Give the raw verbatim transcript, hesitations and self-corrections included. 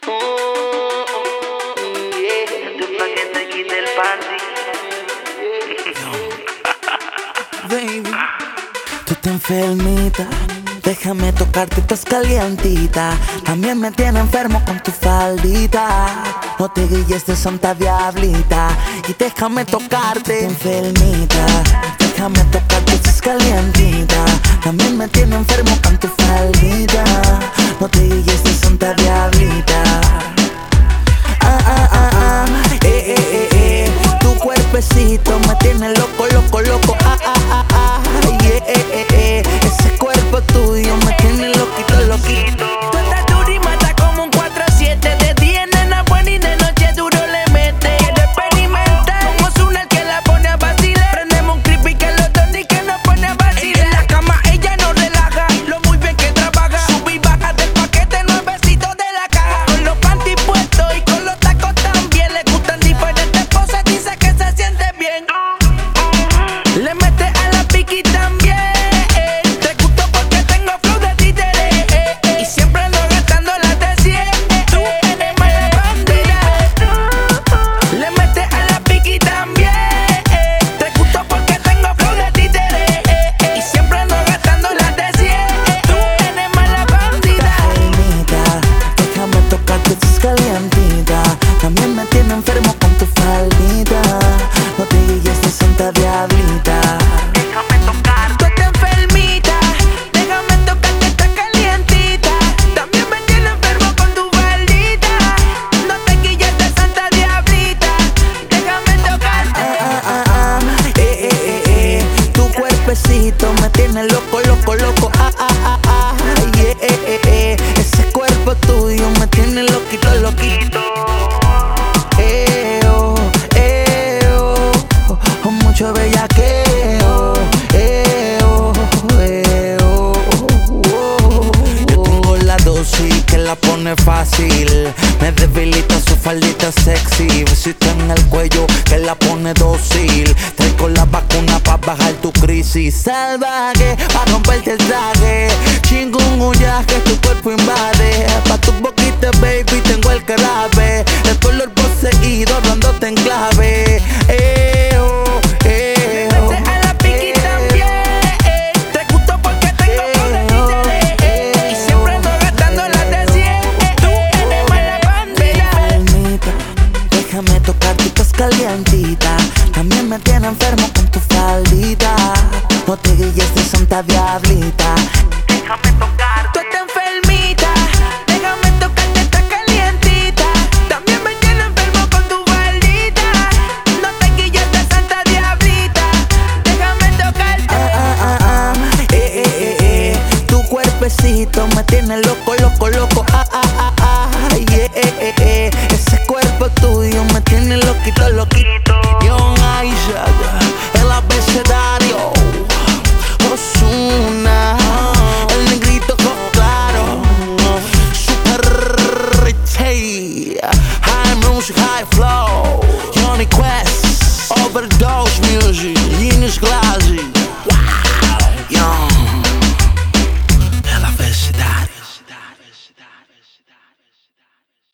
Baby, tú te enfermita, déjame tocarte, estás calientita. También me tiene enfermo con tu faldita. No te guilles de santa diablita y déjame tocarte. Tú te enfermita, déjame tocarte, estás calientita. También me tiene enfermo con tu faldita. No te guilles de santa diablita. Ah, ah, ah, ah, eh, eh, eh, eh. Tu cuerpecito me tiene loco, loco, loco. Ah, ah, ah, ah, yeah, eh, eh, eh. Ese cuerpo tuyo me tiene loquito, loquito. Tú estás dura y mata como un cuatro siete. De día nena buena y de noche duro le mete. Quiero experimentar como Ozuna el que la pone a vacilar. Prendemos un creepy que los dos ni que nos pone a vacilar. En la cama ella no relaja, lo muy bien que trabaja. Sube y baja del paquete, nuevecito de la caja. Con los panties puestos y con los tacos también. Le gustan diferentes poses, dice que se siente bien. Le mete a la piqui también. Te gustó porque tengo flow de títere. Y siempre ando gastando las de cien. Tú eres mala bandera. Le mete a la piqui también. Te gustó porque tengo flow de títere. Y siempre ando gastando las de cien. Tú eres mala bandida. Faldita, déjame tocarte, estás calientita. También me tiene enfermo con tu faldita. No te guilles de santa diablita. Déjame tocar. Tú estás enfermita. Déjame tocarte, estás calientita. También me tiene enfermo con tu faldita. No te quilles de santa diablita. Déjame tocarte. Ah, ah, ah, eh, eh, eh, eh. Tu cuerpecito me tiene loco, loco, loco. Ah, ah, ah, ah, yeah, eh, eh, eh. Ese cuerpo tuyo me tiene loquito, loquito. Eh, oh, eh, oh, oh, mucho bellaqueo. Eh, oh, eh, oh, oh. Yo tengo la dosis que la pone fácil. Me debilita su faldita sexy. Besito en el cuello que la pone dócil. Traigo la vacuna pa' bajar tu crisis. Salvaje, pa' romperte el traje. Chingungunya que tu cuerpo invade. Pa' tu boquita, baby, tengo el clave. El color poseído, dándote en clave. Eh, oh, eh, oh, Mete a la piqui eh, también. Te gustó porque tengo flow de títere. Y siempre ando gastando las de cien. Tú eres mala bandida. Enfermita, déjame tocarte, estás calientita. También me tiene enfermo con tu faldita. No te guilles de santa diablita. Déjame tocar. Tú estás enfermita. Déjame tocarte, estás calientita. También me tiene enfermo con tu faldita. No te quilles de santa diablita. Déjame tocarte. Ah, ah, ah, ah, eh, eh, eh, eh. Tu cuerpecito me tiene loco,